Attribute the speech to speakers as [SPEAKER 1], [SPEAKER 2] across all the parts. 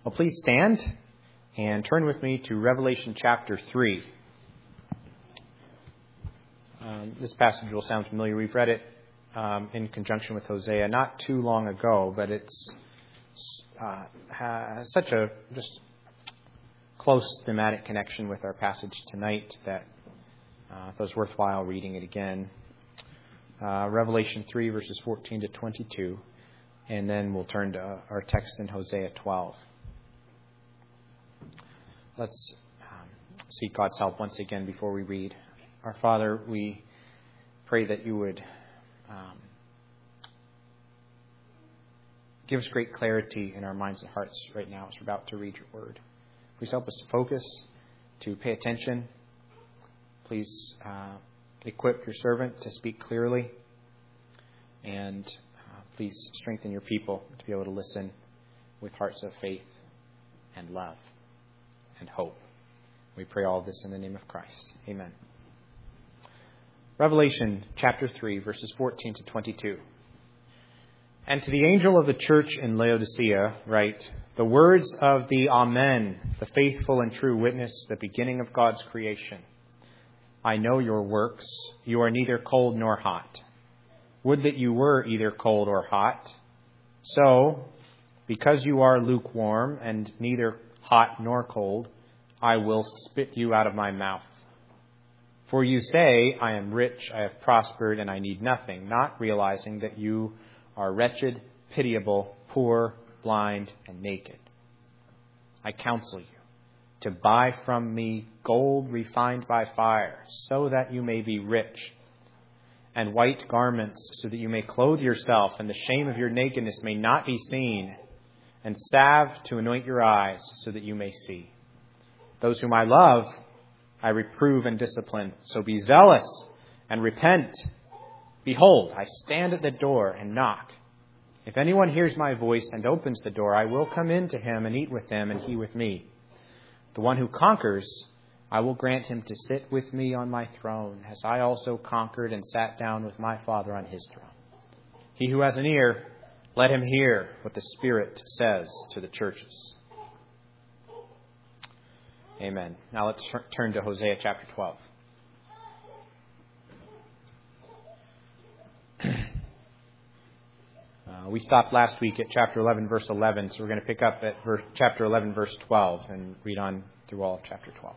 [SPEAKER 1] Well, please stand and turn with me to Revelation chapter 3. This passage will sound familiar. We've read it in conjunction with Hosea not too long ago, but it's has such a just close thematic connection with our passage tonight that it was worthwhile reading it again. Revelation 3, verses 14 to 22, and then we'll turn to our text in Hosea 12. Let's seek God's help once again before we read. Our Father, we pray that you would give us great clarity in our minds and hearts right now as we're about to read your word. Please help us to focus, to pay attention. Please equip your servant to speak clearly. And please strengthen your people to be able to listen with hearts of faith and love and hope. We pray all of this in the name of Christ. Amen. Revelation chapter 3, verses 14 to 22. And to the angel of the church in Laodicea write, the words of the Amen, the faithful and true witness, the beginning of God's creation. I know your works. You are neither cold nor hot. Would that you were either cold or hot. So, because you are lukewarm and neither hot nor cold, I will spit you out of my mouth. For you say, I am rich, I have prospered, and I need nothing, not realizing that you are wretched, pitiable, poor, blind, and naked. I counsel you to buy from me gold refined by fire, so that you may be rich, and white garments, so that you may clothe yourself, and the shame of your nakedness may not be seen, and salve to anoint your eyes, so that you may see. Those whom I love, I reprove and discipline. So be zealous and repent. Behold, I stand at the door and knock. If anyone hears my voice and opens the door, I will come in to him and eat with him, and he with me. The one who conquers, I will grant him to sit with me on my throne, as I also conquered and sat down with my Father on his throne. He who has an ear, let him hear what the Spirit says to the churches. Amen. Now let's turn to Hosea chapter 12. We stopped last week at chapter 11, verse 11, so we're going to pick up at chapter 11, verse 12, and read on through all of chapter 12.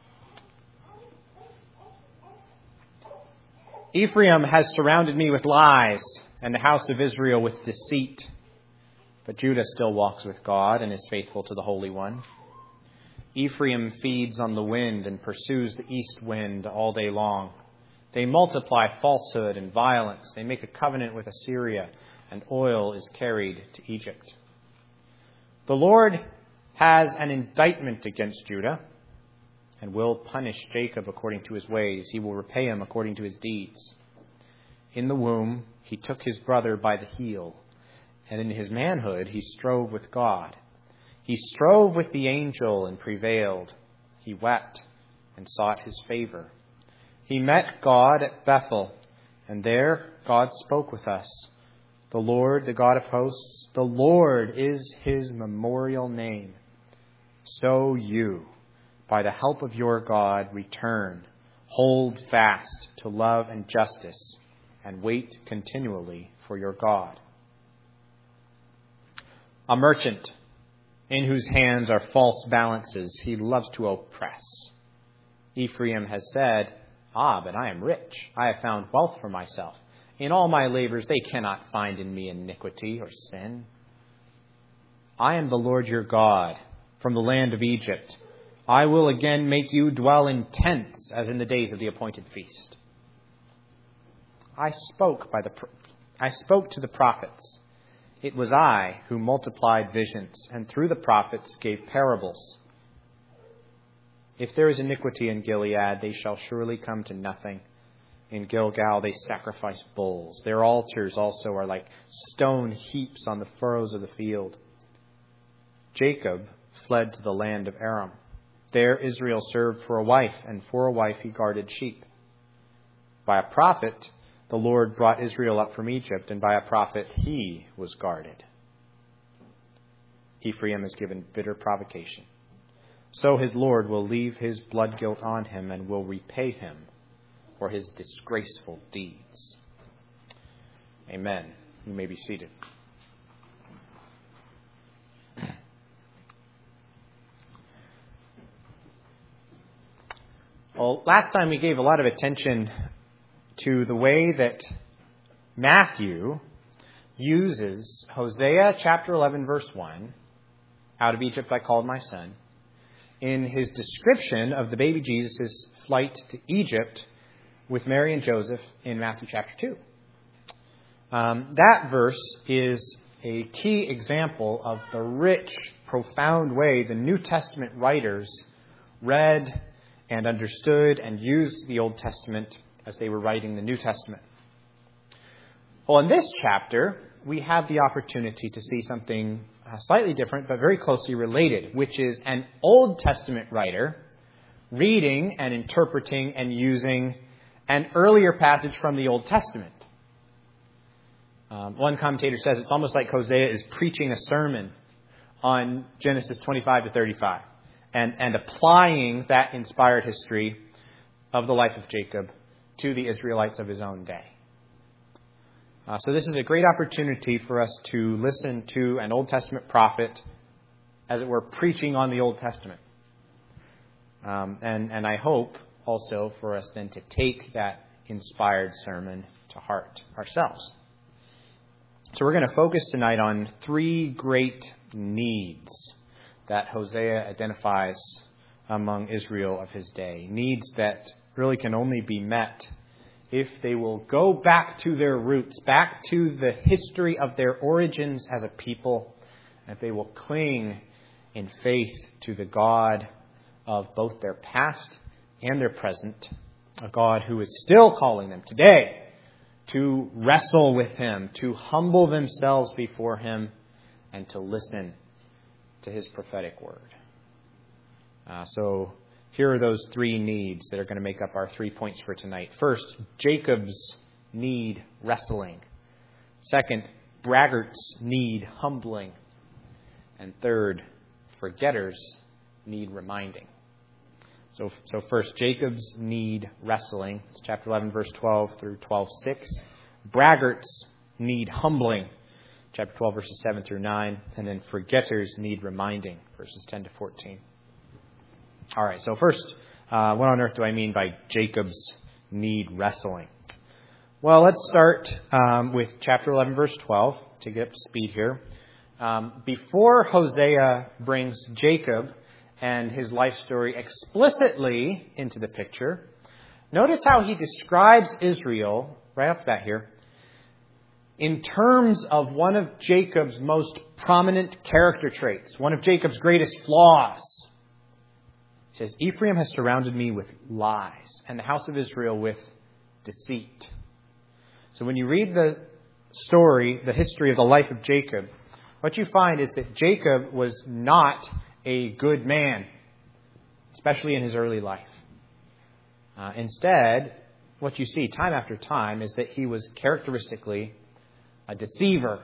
[SPEAKER 1] Ephraim has surrounded me with lies, and the house of Israel with deceit. But Judah still walks with God and is faithful to the Holy One. Ephraim feeds on the wind and pursues the east wind all day long. They multiply falsehood and violence. They make a covenant with Assyria, and oil is carried to Egypt. The Lord has an indictment against Judah and will punish Jacob according to his ways. He will repay him according to his deeds. In the womb, he took his brother by the heel, and in his manhood, he strove with God. He strove with the angel and prevailed. He wept and sought his favor. He met God at Bethel, and there God spoke with us. The Lord, the God of hosts, the Lord is his memorial name. So you, by the help of your God, return, hold fast to love and justice, and wait continually for your God. A merchant in whose hands are false balances, he loves to oppress. Ephraim has said, but I am rich. I have found wealth for myself. In all my labors, they cannot find in me iniquity or sin. I am the Lord your God from the land of Egypt. I will again make you dwell in tents as in the days of the appointed feast. I spoke to the prophets. It was I who multiplied visions, and through the prophets gave parables. If there is iniquity in Gilead, they shall surely come to nothing. In Gilgal they sacrifice bulls. Their altars also are like stone heaps on the furrows of the field. Jacob fled to the land of Aram. There Israel served for a wife, and for a wife he guarded sheep. By a prophet the Lord brought Israel up from Egypt, and by a prophet he was guarded. Ephraim has given bitter provocation. So his Lord will leave his blood guilt on him and will repay him for his disgraceful deeds. Amen. You may be seated. Well, last time we gave a lot of attention to the way that Matthew uses Hosea chapter 11, verse 1, out of Egypt I called my son, in his description of the baby Jesus' flight to Egypt with Mary and Joseph in Matthew chapter 2. That verse is a key example of the rich, profound way the New Testament writers read and understood and used the Old Testament as they were writing the New Testament. Well, in this chapter, we have the opportunity to see something slightly different, but very closely related, which is an Old Testament writer reading and interpreting and using an earlier passage from the Old Testament. One commentator says it's almost like Hosea is preaching a sermon on Genesis 25 to 35 and applying that inspired history of the life of Jacob to the Israelites of his own day. So this is a great opportunity for us to listen to an Old Testament prophet, as it were, preaching on the Old Testament. And I hope also for us then to take that inspired sermon to heart ourselves. So we're going to focus tonight on three great needs that Hosea identifies among Israel of his day. Needs that really can only be met if they will go back to their roots, back to the history of their origins as a people, and if they will cling in faith to the God of both their past and their present, a God who is still calling them today to wrestle with him, to humble themselves before him, and to listen to his prophetic word. So here are those three needs that are going to make up our 3 points for tonight. First, Jacob's need wrestling. Second, braggarts need humbling. And third, forgetters need reminding. So first, Jacob's need wrestling. It's chapter 11, verse 12 through 12:6. Braggarts need humbling. Chapter 12, verses 7 through 9. And then forgetters need reminding. Verses 10 to 14. All right, so first, what on earth do I mean by Jacob's need wrestling? Well, let's start with chapter 11, verse 12 to get up to speed here. Before Hosea brings Jacob and his life story explicitly into the picture, notice how he describes Israel, right off the bat here, in terms of one of Jacob's most prominent character traits, one of Jacob's greatest flaws. He says, Ephraim has surrounded me with lies, and the house of Israel with deceit. So when you read the story, the history of the life of Jacob, what you find is that Jacob was not a good man, especially in his early life. Instead, what you see time after time is that he was characteristically a deceiver.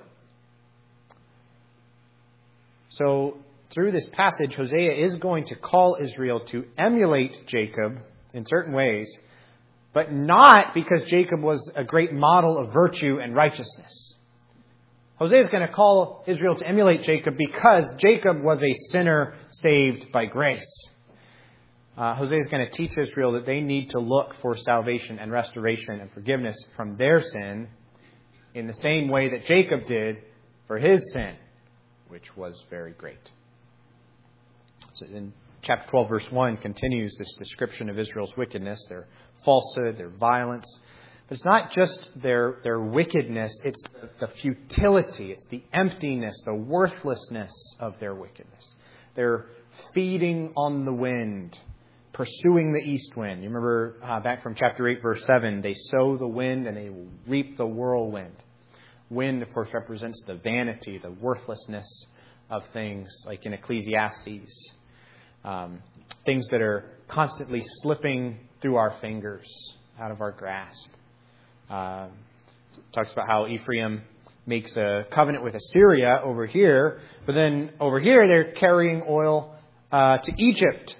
[SPEAKER 1] So through this passage, Hosea is going to call Israel to emulate Jacob in certain ways, but not because Jacob was a great model of virtue and righteousness. Hosea is going to call Israel to emulate Jacob because Jacob was a sinner saved by grace. Hosea is going to teach Israel that they need to look for salvation and restoration and forgiveness from their sin in the same way that Jacob did for his sin, which was very great. So in chapter 12, verse 1 continues this description of Israel's wickedness, their falsehood, their violence. But it's not just their wickedness, it's the futility, it's the emptiness, the worthlessness of their wickedness. They're feeding on the wind, pursuing the east wind. You remember back from chapter 8, verse 7, they sow the wind and they will reap the whirlwind. Wind, of course, represents the vanity, the worthlessness of things, like in Ecclesiastes. Things that are constantly slipping through our fingers, out of our grasp. Talks about how Ephraim makes a covenant with Assyria over here, but then over here they're carrying oil to Egypt.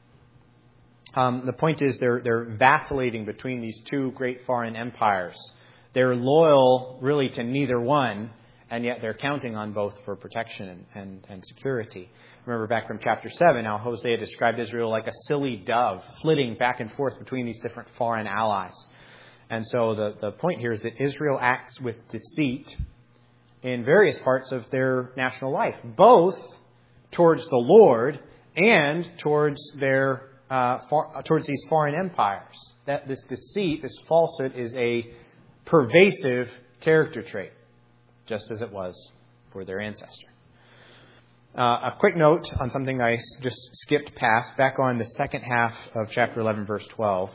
[SPEAKER 1] The point is they're vacillating between these two great foreign empires. They're loyal really to neither one, and yet they're counting on both for protection and security. Remember back from chapter 7 how Hosea described Israel like a silly dove flitting back and forth between these different foreign allies. And so the point here is that Israel acts with deceit in various parts of their national life, both towards the Lord and towards towards these foreign empires. That this deceit, this falsehood, is a pervasive character trait, just as it was for their ancestor. A quick note on something I just skipped past, back on the second half of chapter 11, verse 12.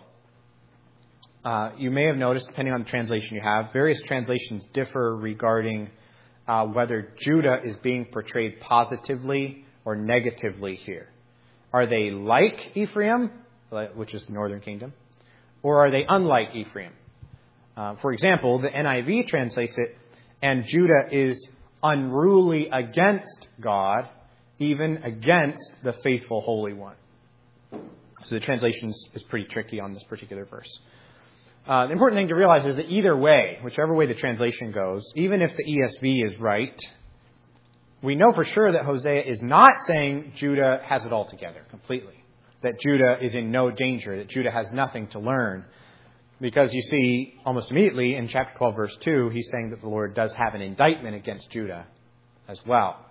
[SPEAKER 1] You may have noticed, depending on the translation you have, various translations differ regarding whether Judah is being portrayed positively or negatively here. Are they like Ephraim, which is the northern kingdom, or are they unlike Ephraim? For example, the NIV translates it, and Judah is unruly against God, even against the faithful Holy One. So the translation is pretty tricky on this particular verse. The important thing to realize is that either way, whichever way the translation goes, even if the ESV is right, we know for sure that Hosea is not saying Judah has it all together completely, that Judah is in no danger, that Judah has nothing to learn. Because you see, almost immediately in chapter 12, verse 2, he's saying that the Lord does have an indictment against Judah as well.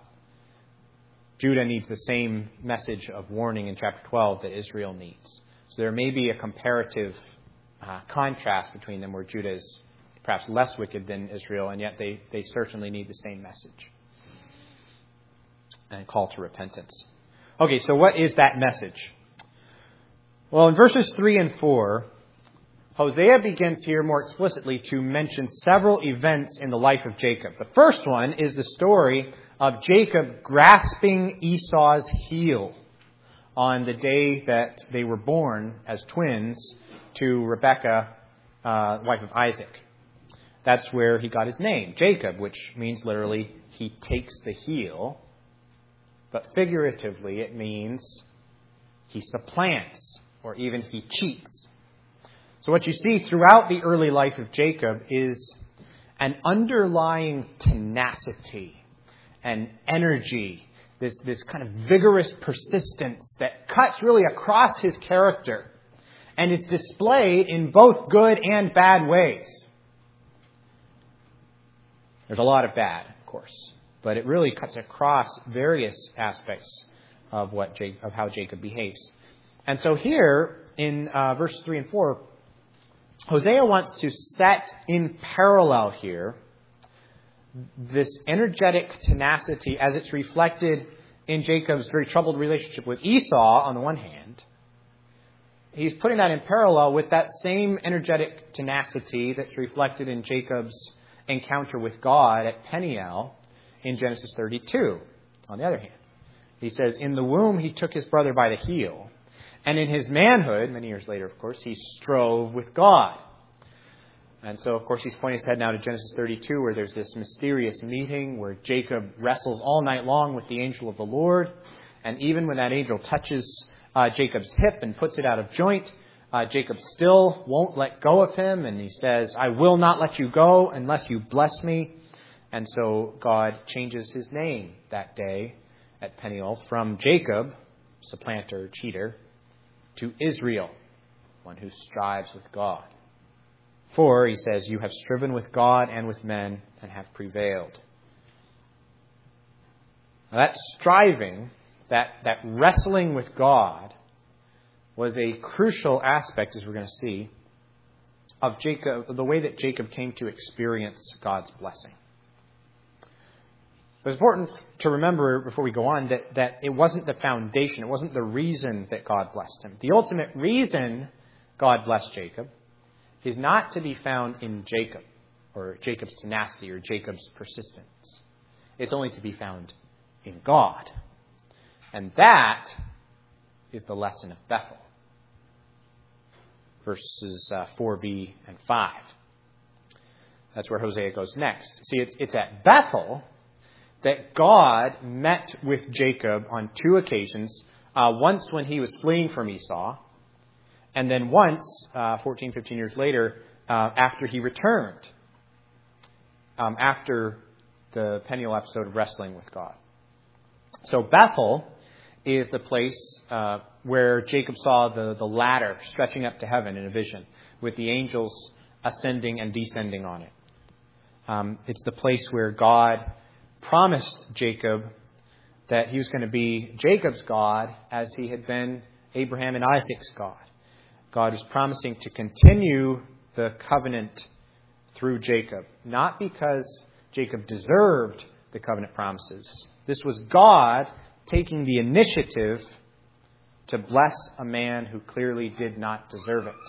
[SPEAKER 1] Judah needs the same message of warning in chapter 12 that Israel needs. So there may be a comparative contrast between them where Judah is perhaps less wicked than Israel, and yet they certainly need the same message and call to repentance. Okay, so what is that message? Well, in verses 3 and 4, Hosea begins here more explicitly to mention several events in the life of Jacob. The first one is the story of Jacob grasping Esau's heel on the day that they were born as twins to Rebekah, wife of Isaac. That's where he got his name, Jacob, which means literally he takes the heel. But figuratively, it means he supplants or even he cheats. So what you see throughout the early life of Jacob is an underlying tenacity and energy, this kind of vigorous persistence that cuts really across his character and is displayed in both good and bad ways. There's a lot of bad, of course, but it really cuts across various aspects of how Jacob behaves. And so here in verses 3 and 4, Hosea wants to set in parallel here this energetic tenacity as it's reflected in Jacob's very troubled relationship with Esau on the one hand. He's putting that in parallel with that same energetic tenacity that's reflected in Jacob's encounter with God at Peniel in Genesis 32, on the other hand. He says, in the womb he took his brother by the heel, and in his manhood, many years later, of course, he strove with God. And so, of course, he's pointing his head now to Genesis 32, where there's this mysterious meeting where Jacob wrestles all night long with the angel of the Lord. And even when that angel touches Jacob's hip and puts it out of joint, Jacob still won't let go of him. And he says, I will not let you go unless you bless me. And so God changes his name that day at Peniel from Jacob, supplanter, cheater, to Israel, one who strives with God. For, he says, you have striven with God and with men and have prevailed. Now that striving, that wrestling with God, was a crucial aspect, as we're going to see, of Jacob, the way that Jacob came to experience God's blessing. It's important to remember before we go on that it wasn't the foundation, it wasn't the reason that God blessed him. The ultimate reason God blessed Jacob is not to be found in Jacob, or Jacob's tenacity, or Jacob's persistence. It's only to be found in God. And that is the lesson of Bethel. Verses 4b and 5. That's where Hosea goes next. See, it's at Bethel that God met with Jacob on 2 occasions. Once when he was fleeing from Esau, and then once, 14, 15 years later, after he returned, after the Peniel episode of wrestling with God. So Bethel is the place where Jacob saw the ladder stretching up to heaven in a vision, with the angels ascending and descending on it. It's the place where God promised Jacob that he was going to be Jacob's God as he had been Abraham and Isaac's God. God was promising to continue the covenant through Jacob, not because Jacob deserved the covenant promises. This was God taking the initiative to bless a man who clearly did not deserve it.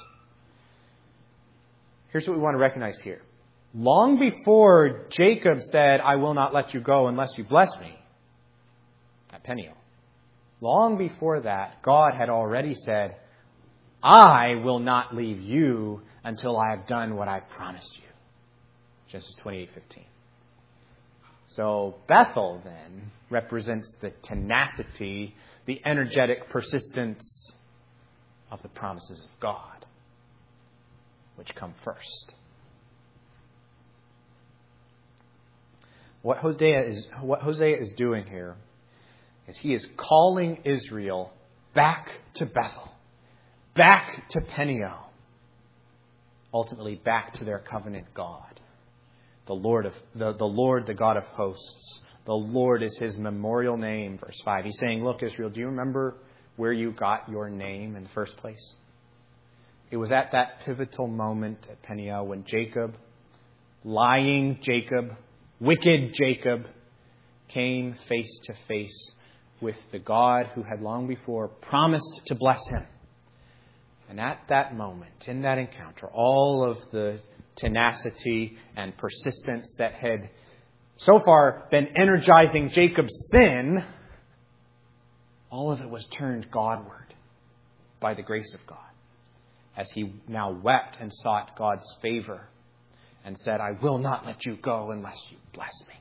[SPEAKER 1] Here's what we want to recognize here. Long before Jacob said, "I will not let you go unless you bless me," at Peniel, long before that, God had already said, "I will not leave you until I have done what I promised you." Genesis 28:15. So Bethel then represents the tenacity, the energetic persistence of the promises of God, which come first. What Hosea is doing here is he is calling Israel back to Bethel, back to Peniel, ultimately back to their covenant God, the Lord, the God of hosts. The Lord is his memorial name, verse 5. He's saying, look, Israel, do you remember where you got your name in the first place? It was at that pivotal moment at Peniel when Jacob, lying Jacob, wicked Jacob, came face to face with the God who had long before promised to bless him. And at that moment, in that encounter, all of the tenacity and persistence that had so far been energizing Jacob's sin, all of it was turned Godward by the grace of God, as he now wept and sought God's favor and said, "I will not let you go unless you bless me."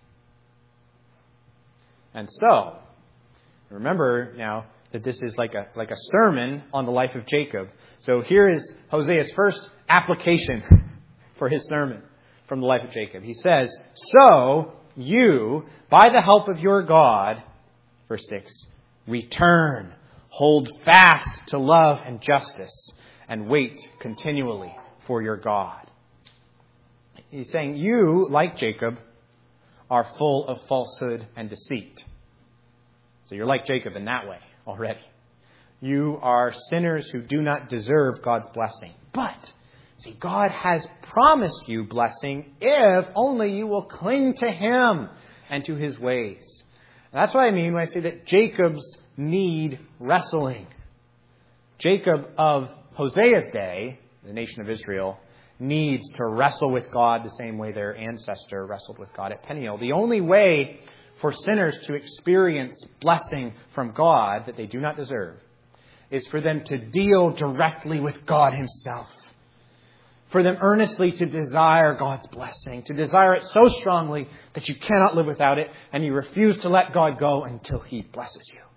[SPEAKER 1] And so, remember now that this is like a sermon on the life of Jacob. So here is Hosea's first application for his sermon from the life of Jacob. He says, "So you, by the help of your God," verse 6, "return, hold fast to love and justice, and wait continually for your God." He's saying you, like Jacob, are full of falsehood and deceit. So you're like Jacob in that way already. You are sinners who do not deserve God's blessing. But, see, God has promised you blessing if only you will cling to him and to his ways. And that's what I mean when I say that Jacob's need wrestling. Jacob of Hosea's day, the nation of Israel, needs to wrestle with God the same way their ancestor wrestled with God at Peniel. The only way for sinners to experience blessing from God that they do not deserve is for them to deal directly with God himself. For them earnestly to desire God's blessing, to desire it so strongly that you cannot live without it, and you refuse to let God go until he blesses you.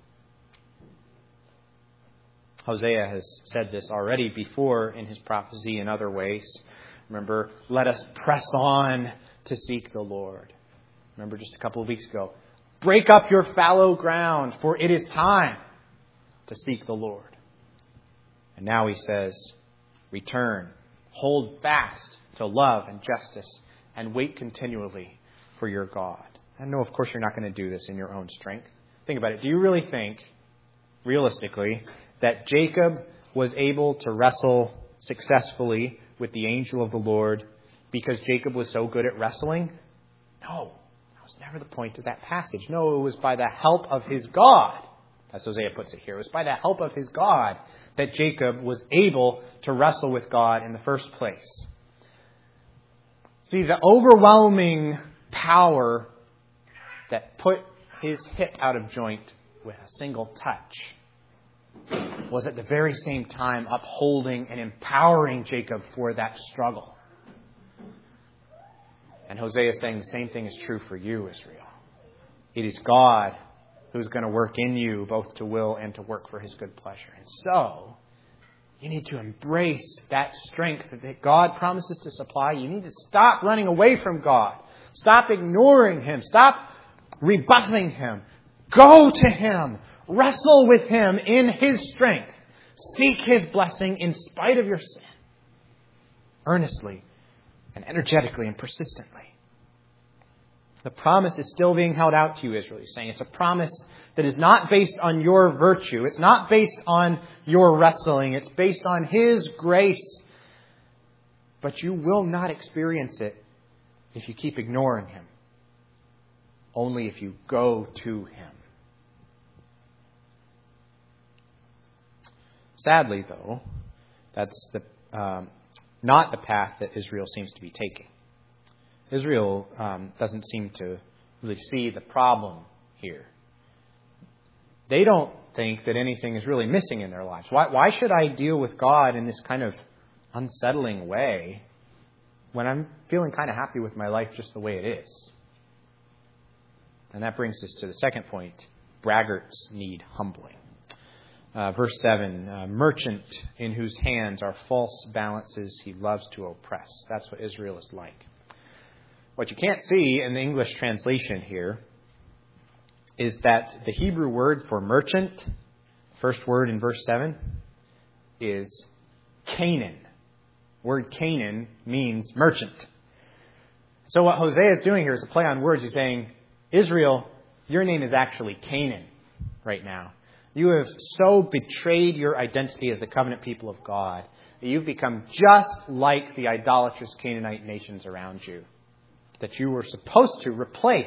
[SPEAKER 1] Hosea has said this already before in his prophecy in other ways. Remember, let us press on to seek the Lord. Remember just a couple of weeks ago, break up your fallow ground, for it is time to seek the Lord. And now he says, return, hold fast to love and justice, and wait continually for your God. I know, of course, you're not going to do this in your own strength. Think about it. Do you really think, realistically, that Jacob was able to wrestle successfully with the angel of the Lord because Jacob was so good at wrestling? No, that was never the point of that passage. No, it was by the help of his God, as Hosea puts it here. It was by the help of his God that Jacob was able to wrestle with God in the first place. See, the overwhelming power that put his hip out of joint with a single touch was at the very same time upholding and empowering Jacob for that struggle. And Hosea is saying the same thing is true for you, Israel. It is God who's going to work in you both to will and to work for His good pleasure. And so, you need to embrace that strength that God promises to supply. You need to stop running away from God. Stop ignoring Him. Stop rebuffing Him. Go to Him. Wrestle with Him in His strength. Seek His blessing in spite of your sin. Earnestly and energetically and persistently. The promise is still being held out to you, Israel. He's saying it's a promise that is not based on your virtue. It's not based on your wrestling. It's based on His grace. But you will not experience it if you keep ignoring Him. Only if you go to Him. Sadly, though, that's not the path that Israel seems to be taking. Israel doesn't seem to really see the problem here. They don't think that anything is really missing in their lives. Why should I deal with God in this kind of unsettling way when I'm feeling kind of happy with my life just the way it is? And that brings us to the second point. Braggarts need humbling. Verse 7, merchant in whose hands are false balances he loves to oppress. That's what Israel is like. What you can't see in the English translation here is that the Hebrew word for merchant, first word in verse 7, is Canaan. Word Canaan means merchant. So what Hosea is doing here is a play on words. He's saying, Israel, your name is actually Canaan right now. You have so betrayed your identity as the covenant people of God that you've become just like the idolatrous Canaanite nations around you that you were supposed to replace.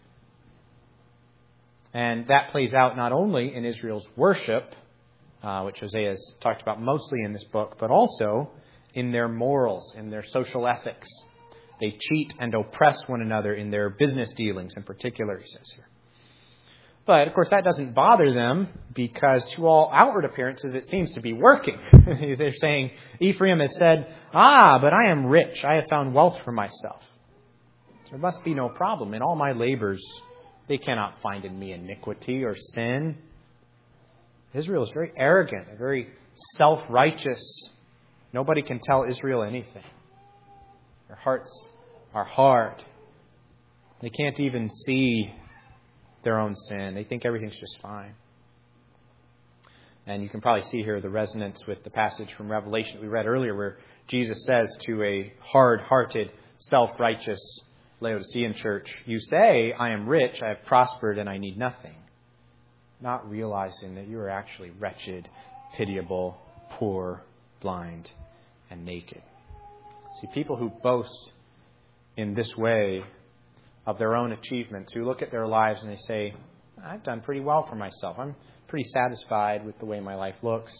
[SPEAKER 1] And that plays out not only in Israel's worship, which Hosea has talked about mostly in this book, but also in their morals, in their social ethics. They cheat and oppress one another in their business dealings in particular, he says here. But, of course, that doesn't bother them because to all outward appearances it seems to be working. They're saying, Ephraim has said, but I am rich. I have found wealth for myself. There must be no problem. In all my labors, they cannot find in me iniquity or sin. Israel is very arrogant, very self-righteous. Nobody can tell Israel anything. Their hearts are hard. They can't even see their own sin. They think everything's just fine. And you can probably see here the resonance with the passage from Revelation that we read earlier where Jesus says to a hard-hearted, self-righteous Laodicean church, you say, I am rich, I have prospered, and I need nothing. Not realizing that you are actually wretched, pitiable, poor, blind, and naked. See, people who boast in this way of their own achievements, who look at their lives and they say, I've done pretty well for myself. I'm pretty satisfied with the way my life looks.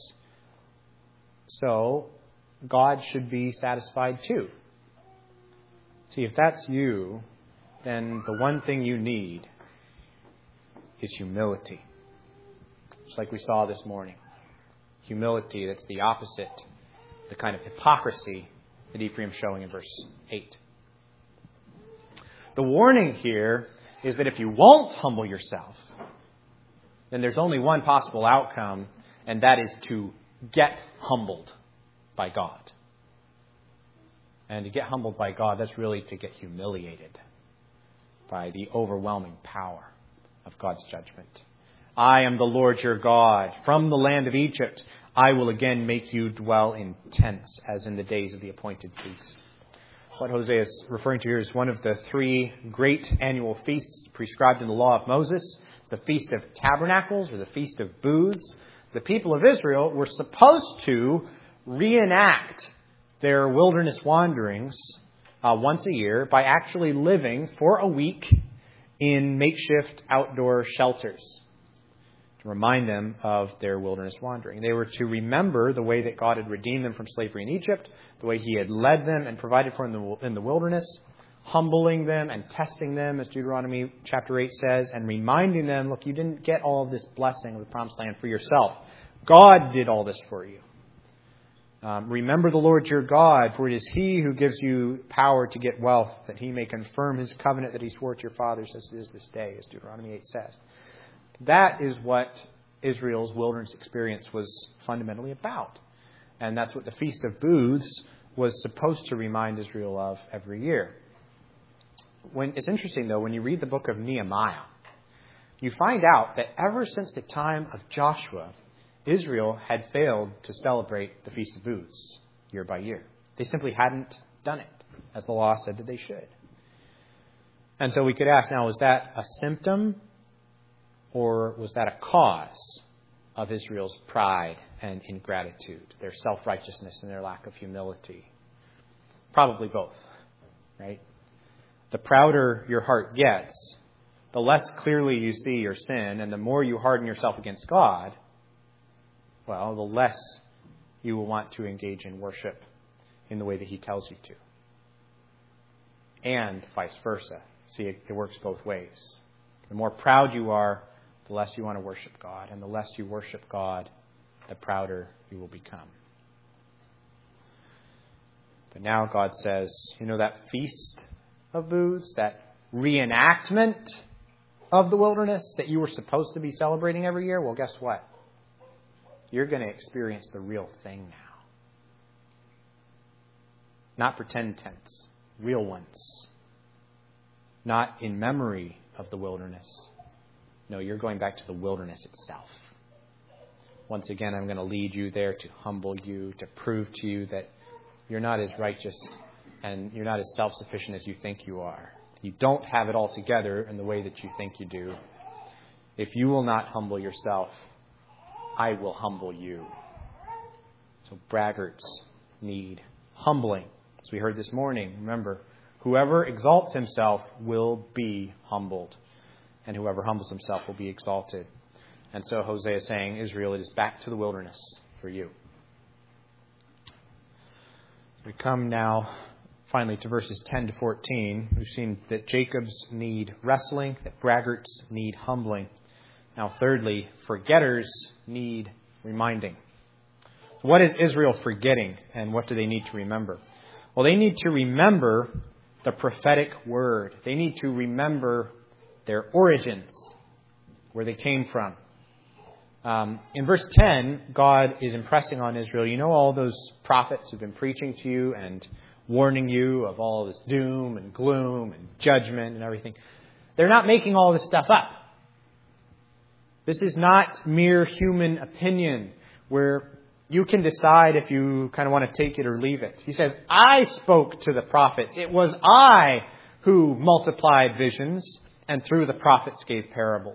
[SPEAKER 1] So, God should be satisfied too. See, if that's you, then the one thing you need is humility. Just like we saw this morning. Humility, that's the opposite, the kind of hypocrisy that Ephraim's showing in verse 8. The warning here is that if you won't humble yourself, then there's only one possible outcome, and that is to get humbled by God. And to get humbled by God, that's really to get humiliated by the overwhelming power of God's judgment. I am the Lord your God. From the land of Egypt, I will again make you dwell in tents, as in the days of the appointed feasts. What Hosea is referring to here is one of the three great annual feasts prescribed in the law of Moses, the Feast of Tabernacles or the Feast of Booths. The people of Israel were supposed to reenact their wilderness wanderings once a year by actually living for a week in makeshift outdoor shelters to remind them of their wilderness wandering. They were to remember the way that God had redeemed them from slavery in Egypt, the way He had led them and provided for them in the wilderness, humbling them and testing them, as Deuteronomy chapter 8 says, and reminding them, look, you didn't get all of this blessing of the promised land for yourself. God did all this for you. Remember the Lord your God, for it is He who gives you power to get wealth, that He may confirm His covenant that He swore to your fathers as it is this day, as Deuteronomy 8 says. That is what Israel's wilderness experience was fundamentally about. And that's what the Feast of Booths was supposed to remind Israel of every year. It's interesting, though, when you read the book of Nehemiah, you find out that ever since the time of Joshua, Israel had failed to celebrate the Feast of Booths year by year. They simply hadn't done it, as the law said that they should. And so we could ask now, was that a symptom or was that a cause of Israel's pride and ingratitude, their self-righteousness and their lack of humility? Probably both, right? The prouder your heart gets, the less clearly you see your sin, and the more you harden yourself against God, well, the less you will want to engage in worship in the way that He tells you to. And vice versa. See, it works both ways. The more proud you are, the less you want to worship God. And the less you worship God, the prouder you will become. But now God says, that Feast of Booths, that reenactment of the wilderness that you were supposed to be celebrating every year, well, guess what? You're going to experience the real thing now. Not pretend tents, real ones. Not in memory of the wilderness. No, you're going back to the wilderness itself. Once again, I'm going to lead you there to humble you, to prove to you that you're not as righteous and you're not as self-sufficient as you think you are. You don't have it all together in the way that you think you do. If you will not humble yourself, I will humble you. So braggarts need humbling. As we heard this morning, remember, whoever exalts himself will be humbled. And whoever humbles himself will be exalted. And so Hosea is saying, Israel, it is back to the wilderness for you. We come now finally to verses 10 to 14. We've seen that Jacob's need wrestling, that braggarts need humbling. Now, thirdly, forgetters need reminding. What is Israel forgetting, and what do they need to remember? Well, they need to remember the prophetic word. They need to remember their origins, where they came from. In verse 10, God is impressing on Israel, all those prophets who've been preaching to you and warning you of all this doom and gloom and judgment and everything. They're not making all this stuff up. This is not mere human opinion where you can decide if you kind of want to take it or leave it. He says, I spoke to the prophets. It was I who multiplied visions and through the prophets gave parables.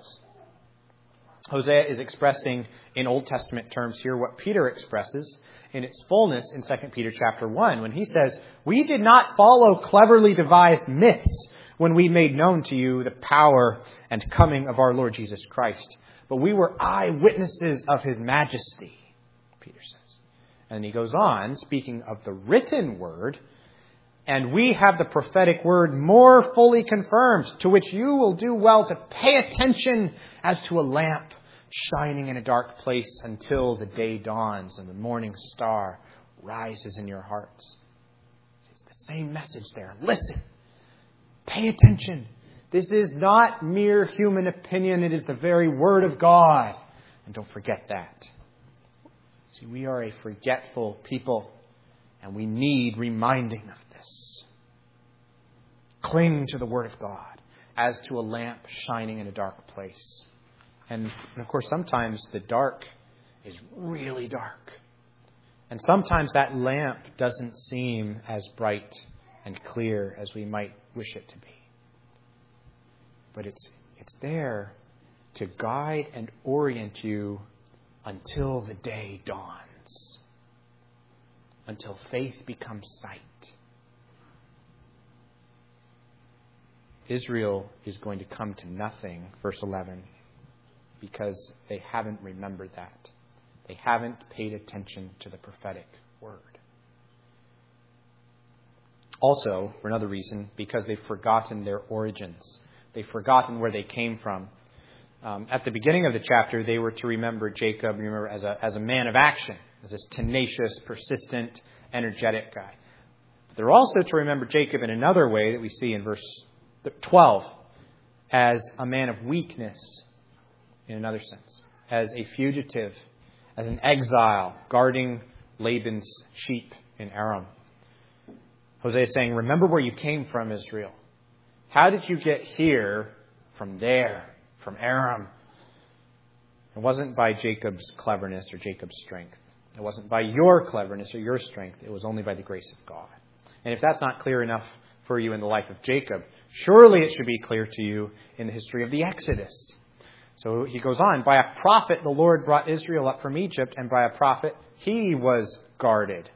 [SPEAKER 1] Hosea is expressing in Old Testament terms here what Peter expresses in its fullness in 2 Peter chapter 1 when he says, we did not follow cleverly devised myths when we made known to you the power and coming of our Lord Jesus Christ. But we were eyewitnesses of His majesty, Peter says. And he goes on, speaking of the written word, and we have the prophetic word more fully confirmed, to which you will do well to pay attention as to a lamp shining in a dark place until the day dawns and the morning star rises in your hearts. It's the same message there. Listen. Pay attention. This is not mere human opinion. It is the very Word of God. And don't forget that. See, we are a forgetful people, and we need reminding of this. Cling to the Word of God as to a lamp shining in a dark place. And of course, sometimes the dark is really dark. And sometimes that lamp doesn't seem as bright and clear as we might wish it to be. But it's there to guide and orient you until the day dawns. Until faith becomes sight. Israel is going to come to nothing, verse 11, because they haven't remembered that. They haven't paid attention to the prophetic word. Also, for another reason, because they've forgotten their origins. They've forgotten where they came from. At the beginning of the chapter, they were to remember Jacob, as a man of action, as this tenacious, persistent, energetic guy. But they're also to remember Jacob in another way that we see in verse 12, as a man of weakness, in another sense, as a fugitive, as an exile, guarding Laban's sheep in Aram. Hosea is saying, remember where you came from, Israel. How did you get here from there, from Aram? It wasn't by Jacob's cleverness or Jacob's strength. It wasn't by your cleverness or your strength. It was only by the grace of God. And if that's not clear enough for you in the life of Jacob, surely it should be clear to you in the history of the Exodus. So he goes on, by a prophet the Lord brought Israel up from Egypt, and by a prophet he was guarded.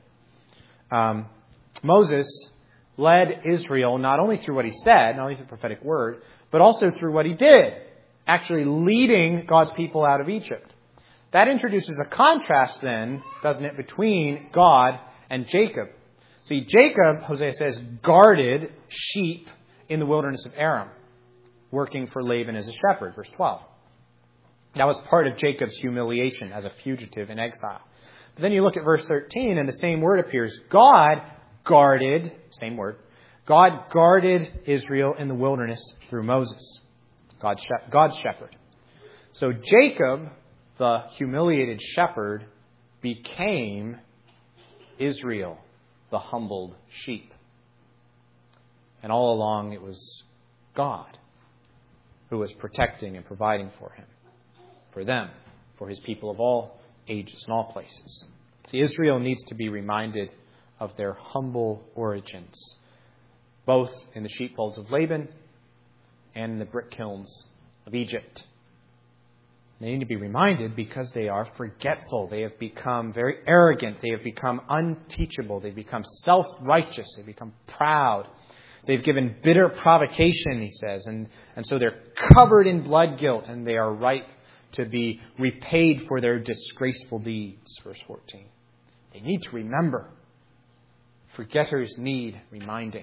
[SPEAKER 1] Moses led Israel not only through what he said, not only through the prophetic word, but also through what he did, actually leading God's people out of Egypt. That introduces a contrast then, doesn't it, between God and Jacob. See, Jacob, Hosea says, guarded sheep in the wilderness of Aram, working for Laban as a shepherd, verse 12. That was part of Jacob's humiliation as a fugitive in exile. But then you look at verse 13 and the same word appears. God guarded, same word, God guarded Israel in the wilderness through Moses, God's shepherd. So Jacob, the humiliated shepherd, became Israel, the humbled sheep. And all along it was God who was protecting and providing for him, for them, for his people of all ages and all places. See, Israel needs to be reminded of their humble origins, both in the sheepfolds of Laban and in the brick kilns of Egypt. They need to be reminded because they are forgetful. They have become very arrogant. They have become unteachable. They've become self-righteous. They've become proud. They've given bitter provocation, he says, and so they're covered in blood guilt, and they are ripe to be repaid for their disgraceful deeds. Verse 14. They need to remember. Forgetters need reminding.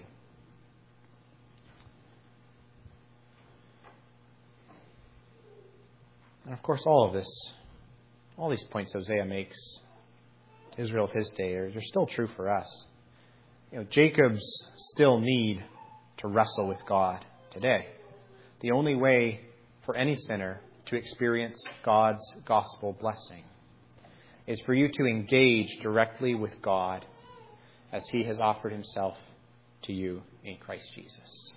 [SPEAKER 1] And of course, all of this, all these points Hosea makes, Israel of his day, are still true for us. Jacob's still need to wrestle with God today. The only way for any sinner to experience God's gospel blessing is for you to engage directly with God as he has offered himself to you in Christ Jesus.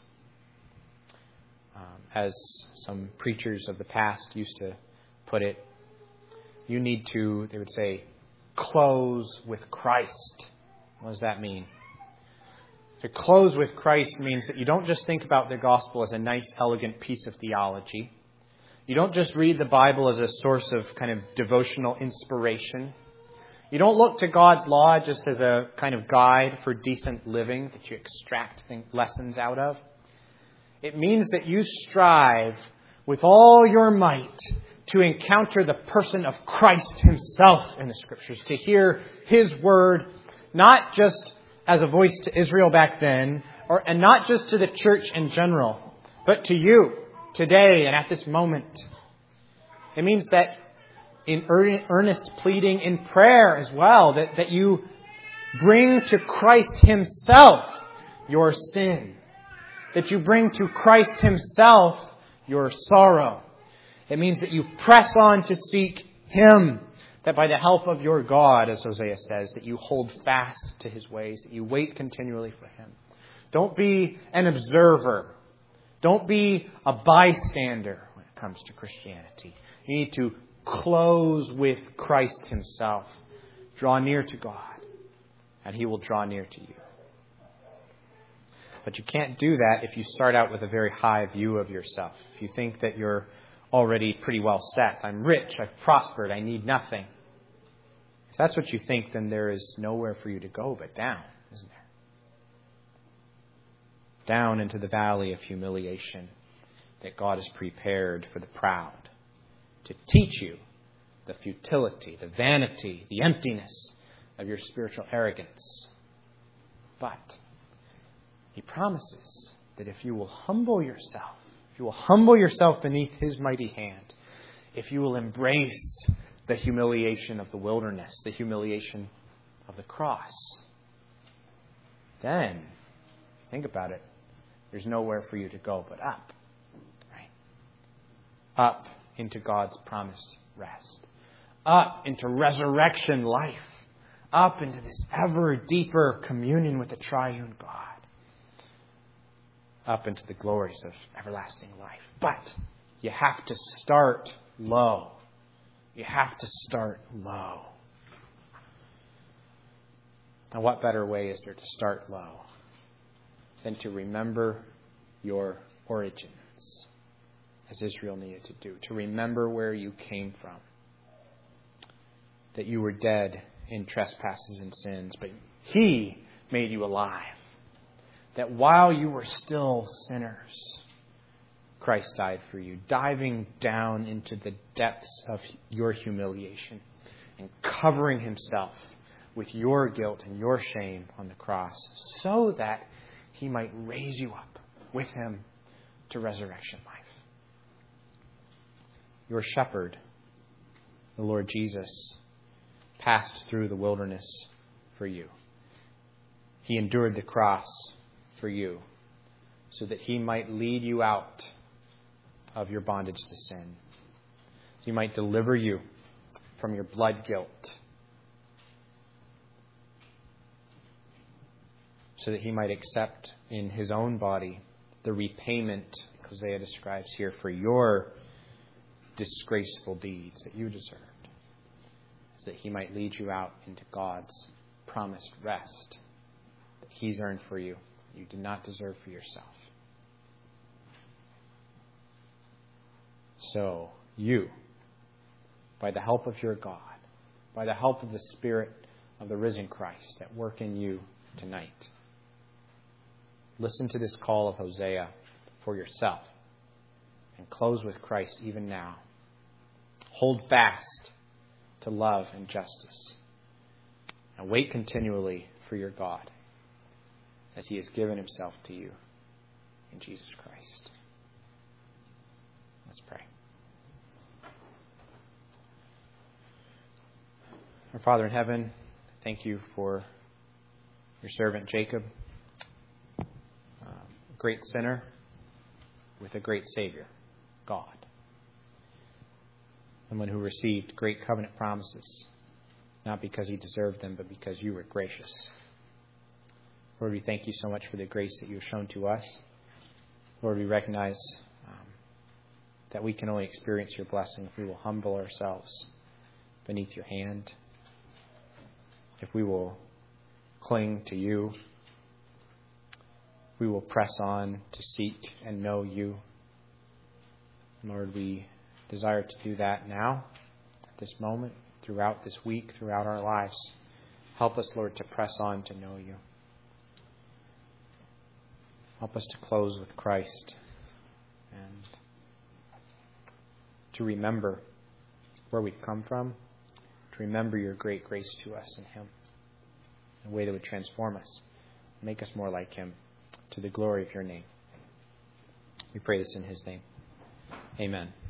[SPEAKER 1] As some preachers of the past used to put it, you need to, they would say, close with Christ. What does that mean? To close with Christ means that you don't just think about the gospel as a nice, elegant piece of theology. You don't just read the Bible as a source of kind of devotional inspiration. You don't look to God's law just as a kind of guide for decent living that you extract lessons out of. It means that you strive with all your might to encounter the person of Christ himself in the Scriptures, to hear his word, not just as a voice to Israel back then, and not just to the church in general, but to you today and at this moment. It means that in earnest pleading in prayer as well, that you bring to Christ himself your sin, that you bring to Christ himself your sorrow. It means that you press on to seek him, that by the help of your God, as Hosea says, that you hold fast to his ways, that you wait continually for him. Don't be an observer. Don't be a bystander when it comes to Christianity. You need to close with Christ himself. Draw near to God, and he will draw near to you. But you can't do that if you start out with a very high view of yourself. If you think that you're already pretty well set. I'm rich, I've prospered, I need nothing. If that's what you think, then there is nowhere for you to go but down, isn't there? Down into the valley of humiliation that God has prepared for the proud, to teach you the futility, the vanity, the emptiness of your spiritual arrogance. But he promises that if you will humble yourself, if you will humble yourself beneath his mighty hand, if you will embrace the humiliation of the wilderness, the humiliation of the cross, then, think about it, there's nowhere for you to go but up. Right? Up into God's promised rest. Up into resurrection life. Up into this ever deeper communion with the triune God. Up into the glories of everlasting life. But you have to start low. You have to start low. Now, what better way is there to start low than to remember your origins, as Israel needed to do, to remember where you came from, that you were dead in trespasses and sins, but He made you alive, that while you were still sinners, Christ died for you, diving down into the depths of your humiliation and covering Himself with your guilt and your shame on the cross, so that He might raise you up with Him to resurrection life. Your shepherd, the Lord Jesus, passed through the wilderness for you. He endured the cross for you, so that He might lead you out of your bondage to sin. He might deliver you from your blood guilt, so that He might accept in His own body the repayment Hosea describes here for your disgraceful deeds that you deserved, so that He might lead you out into God's promised rest that He's earned for you, you did not deserve for yourself. So you, by the help of your God, by the help of the Spirit of the risen Christ at work in you tonight, listen to this call of Hosea for yourself and close with Christ even now. Hold fast to love and justice, and wait continually for your God as He has given Himself to you in Jesus Christ. Let's pray. Our Father in heaven, thank You for Your servant Jacob, a great sinner with a great Savior, God. Someone who received great covenant promises, not because he deserved them, but because You were gracious. Lord, we thank You so much for the grace that You have shown to us. Lord, we recognize that we can only experience Your blessing if we will humble ourselves beneath Your hand, if we will cling to You, if we will press on to seek and know You. Lord, we desire to do that now, at this moment, throughout this week, throughout our lives. Help us, Lord, to press on to know You. Help us to close with Christ and to remember where we've come from, to remember Your great grace to us in Him in a way that would transform us, make us more like Him, to the glory of Your name. We pray this in His name. Amen.